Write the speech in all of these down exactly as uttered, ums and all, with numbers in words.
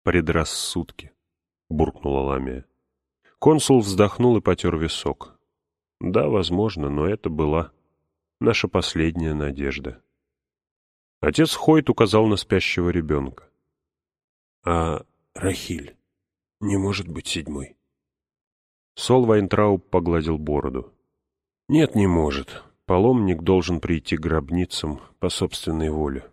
Предрассудки, буркнула Ламия. Консул вздохнул и потер висок. Да, возможно, но это была наша последняя надежда. Отец Хойт указал на спящего ребенка. А Рахиль не может быть седьмой? Сол Вайнтрауб погладил бороду. Нет, не может. Паломник должен прийти к гробницам по собственной воле.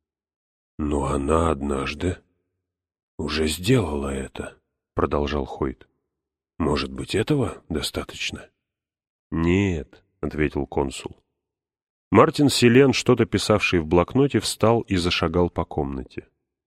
Но она однажды уже сделала это, продолжал Хойт. Может быть, этого достаточно? Нет, ответил консул. Мартин Силен, что-то писавший в блокноте, встал и зашагал по комнате.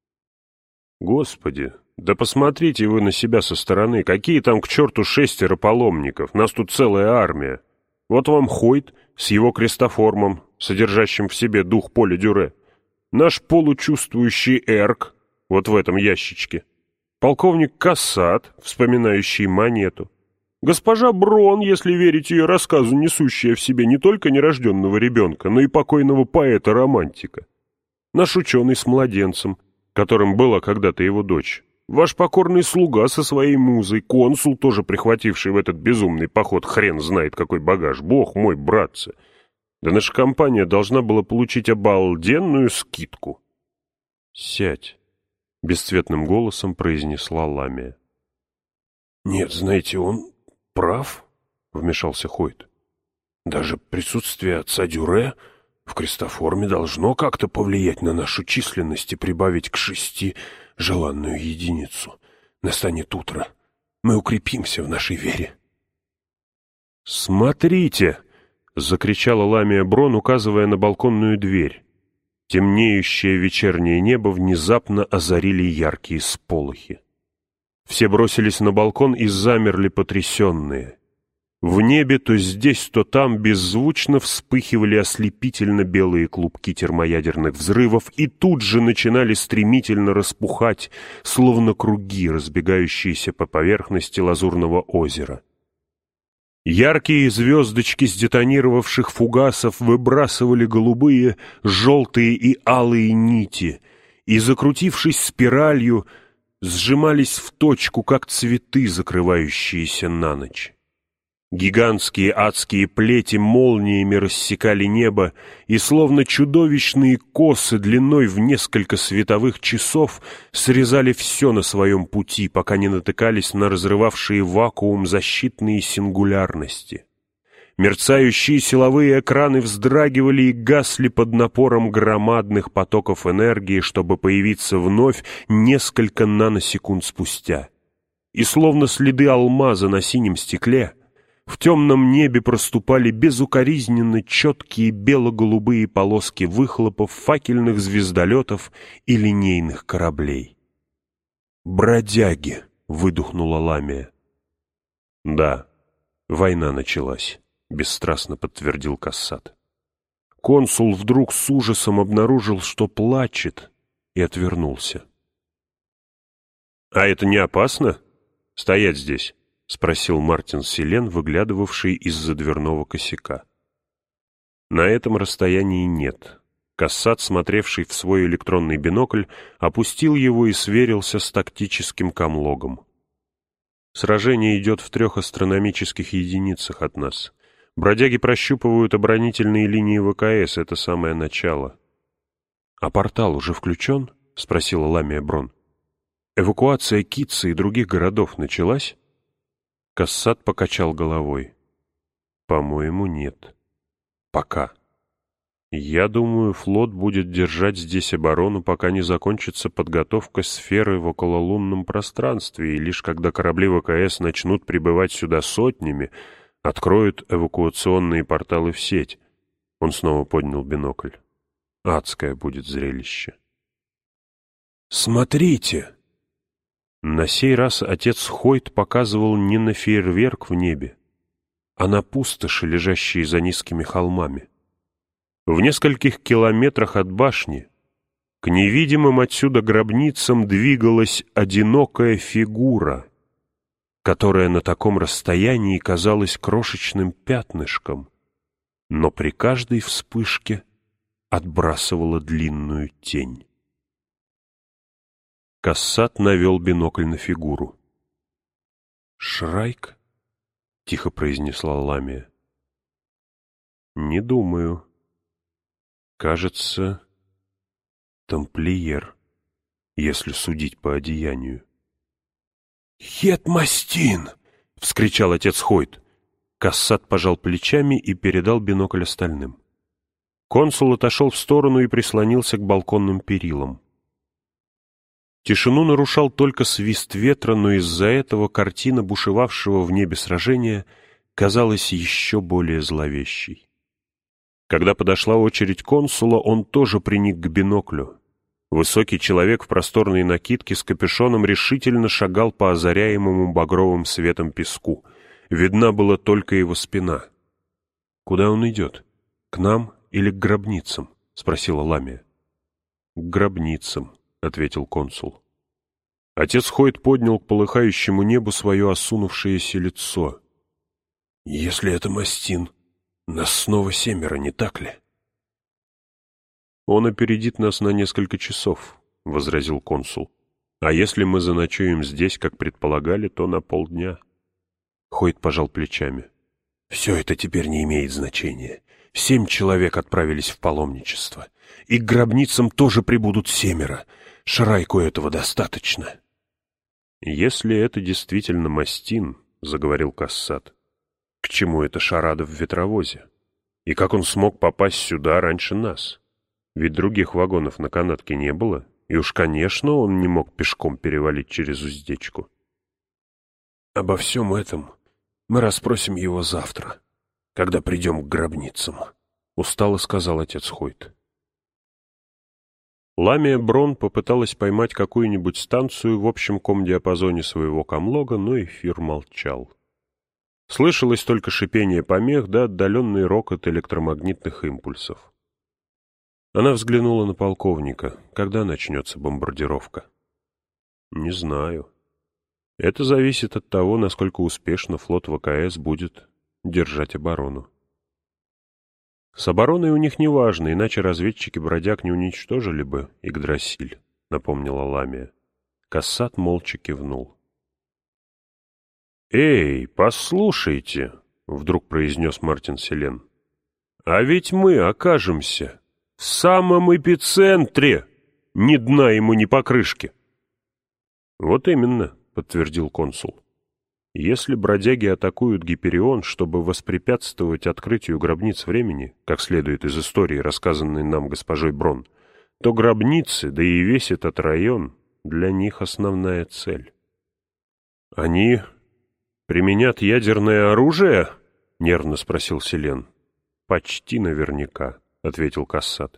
Господи, да посмотрите вы на себя со стороны, какие там к черту шестеро паломников, нас тут целая армия. Вот вам Хойт с его крестоформом, содержащим в себе дух поля Дюре. Наш получувствующий Эрк, вот в этом ящичке. Полковник Кассат, вспоминающий монету. Госпожа Брон, если верить ее рассказу, несущая в себе не только нерожденного ребенка, но и покойного поэта-романтика. Наш ученый с младенцем, которым была когда-то его дочь. Ваш покорный слуга со своей музой, консул, тоже прихвативший в этот безумный поход хрен знает какой багаж. Бог мой, братцы! Да наша компания должна была получить обалденную скидку. — Сядь, — бесцветным голосом произнесла Ламия. — Нет, знаете, он прав, — вмешался Хойт. — Даже присутствие отца Дюре в крестоформе должно как-то повлиять на нашу численность и прибавить к шести желанную единицу. Настанет утро. Мы укрепимся в нашей вере. — Смотрите! — закричала Ламия Брон, указывая на балконную дверь. Темнеющее вечернее небо внезапно озарили яркие сполохи. Все бросились на балкон и замерли потрясенные. В небе то здесь, то там беззвучно вспыхивали ослепительно белые клубки термоядерных взрывов и тут же начинали стремительно распухать, словно круги, разбегающиеся по поверхности лазурного озера. Яркие звездочки сдетонировавших фугасов выбрасывали голубые, желтые и алые нити и, закрутившись спиралью, сжимались в точку, как цветы, закрывающиеся на ночь. Гигантские адские плети молниями рассекали небо, и словно чудовищные косы длиной в несколько световых часов срезали все на своем пути, пока не натыкались на разрывавшие вакуум защитные сингулярности. Мерцающие силовые экраны вздрагивали и гасли под напором громадных потоков энергии, чтобы появиться вновь несколько наносекунд спустя. И словно следы алмаза на синем стекле, в темном небе проступали безукоризненно четкие бело-голубые полоски выхлопов факельных звездолетов и линейных кораблей. «Бродяги!» — выдохнула Ламия. «Да, война началась», — бесстрастно подтвердил Кассат. Консул вдруг с ужасом обнаружил, что плачет, и отвернулся. «А это не опасно? Стоять здесь?» — спросил Мартин Силен, выглядывавший из-за дверного косяка. На этом расстоянии нет. Кассат, смотревший в свой электронный бинокль, опустил его и сверился с тактическим комлогом. Сражение идет в трех астрономических единицах от нас. Бродяги прощупывают оборонительные линии ВКС, это самое начало. — А портал уже включен? — спросила Ламия Брон. — Эвакуация Китса и других городов началась? Кассат покачал головой. «По-моему, нет. Пока. Я думаю, флот будет держать здесь оборону, пока не закончится подготовка сферы в окололунном пространстве, и лишь когда корабли ВКС начнут прибывать сюда сотнями, откроют эвакуационные порталы в сеть». Он снова поднял бинокль. Адское будет зрелище. «Смотрите!» На сей раз отец Хойт показывал не на фейерверк в небе, а на пустоши, лежащие за низкими холмами. В нескольких километрах от башни к невидимым отсюда гробницам двигалась одинокая фигура, которая на таком расстоянии казалась крошечным пятнышком, но при каждой вспышке отбрасывала длинную тень. Кассат навел бинокль на фигуру. «Шрайк?» — тихо произнесла Ламия. «Не думаю. Кажется, тамплиер, если судить по одеянию». «Хет-мастин!» — вскричал отец Хойт. Кассат пожал плечами и передал бинокль остальным. Консул отошел в сторону и прислонился к балконным перилам. Тишину нарушал только свист ветра, но из-за этого картина бушевавшего в небе сражения казалась еще более зловещей. Когда подошла очередь консула, он тоже приник к биноклю. Высокий человек в просторной накидке с капюшоном решительно шагал по озаряемому багровым светом песку. Видна была только его спина. «Куда он идет? К нам или к гробницам?» — спросила Ламия. «К гробницам», — ответил консул. Отец Хойт поднял к полыхающему небу свое осунувшееся лицо. «Если это Мастин, нас снова семеро, не так ли?» «Он опередит нас на несколько часов», — возразил консул. «А если мы заночуем здесь, как предполагали, то на полдня». Хойт пожал плечами. «Все это теперь не имеет значения. Семь человек отправились в паломничество. И к гробницам тоже прибудут семеро. Шрайку этого достаточно». «Если это действительно Мастин», — заговорил Кассат, — «к чему это шарада в ветровозе? И как он смог попасть сюда раньше нас? Ведь других вагонов на канатке не было, и уж, конечно, он не мог пешком перевалить через уздечку». «Обо всем этом мы расспросим его завтра, когда придем к гробницам», — устало сказал отец Хойт. Ламия Брон попыталась поймать какую-нибудь станцию в общем комдиапазоне своего комлога, но эфир молчал. Слышалось только шипение помех да отдаленный рокот электромагнитных импульсов. Она взглянула на полковника. Когда начнется бомбардировка? «Не знаю. Это зависит от того, насколько успешно флот ВКС будет держать оборону». «С обороной у них не важно, иначе разведчики бродяг не уничтожили бы Игдрасиль», — напомнила Ламия. Кассат молча кивнул. «Эй, послушайте», — вдруг произнес Мартин Селен, — «а ведь мы окажемся в самом эпицентре, ни дна ему, ни покрышки». «Вот именно», — подтвердил консул. «Если бродяги атакуют Гиперион, чтобы воспрепятствовать открытию гробниц времени, как следует из истории, рассказанной нам госпожой Брон, то гробницы, да и весь этот район, для них основная цель». «Они применят ядерное оружие?» — нервно спросил Селен. «Почти наверняка», — ответил Кассат.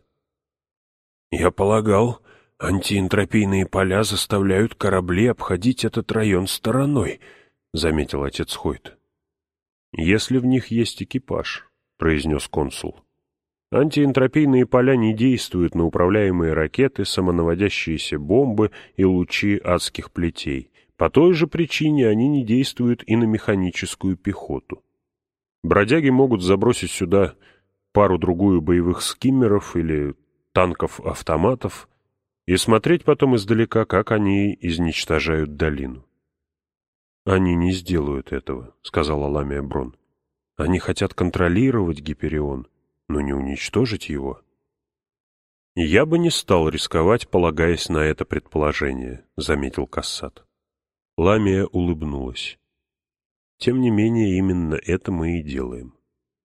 «Я полагал, антиэнтропийные поля заставляют корабли обходить этот район стороной», — заметил отец Хойт. «Если в них есть экипаж», — произнес консул. «Антиэнтропийные поля не действуют на управляемые ракеты, самонаводящиеся бомбы и лучи адских плетей. По той же причине они не действуют и на механическую пехоту. Бродяги могут забросить сюда пару-другую боевых скиммеров или танков-автоматов и смотреть потом издалека, как они изничтожают долину». «Они не сделают этого», — сказала Ламия Брон. «Они хотят контролировать Гиперион, но не уничтожить его». «Я бы не стал рисковать, полагаясь на это предположение», — заметил Кассат. Ламия улыбнулась. «Тем не менее, именно это мы и делаем».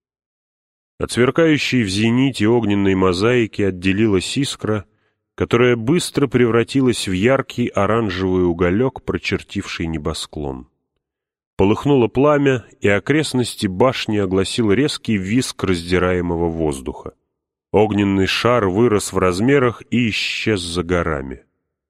От сверкающей в зените огненной мозаики отделилась искра, которая быстро превратилась в яркий оранжевый уголек, прочертивший небосклон. Полыхнуло пламя, и окрестности башни огласил резкий визг раздираемого воздуха. Огненный шар вырос в размерах и исчез за горами.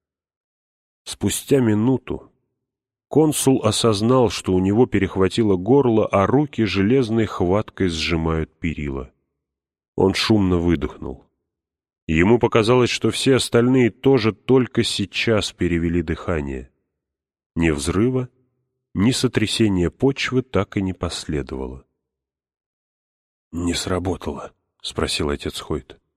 Спустя минуту консул осознал, что у него перехватило горло, а руки железной хваткой сжимают перила. Он шумно выдохнул. Ему показалось, что все остальные тоже только сейчас перевели дыхание. Ни взрыва, ни сотрясения почвы так и не последовало. «Не сработало», — спросил отец Хойт.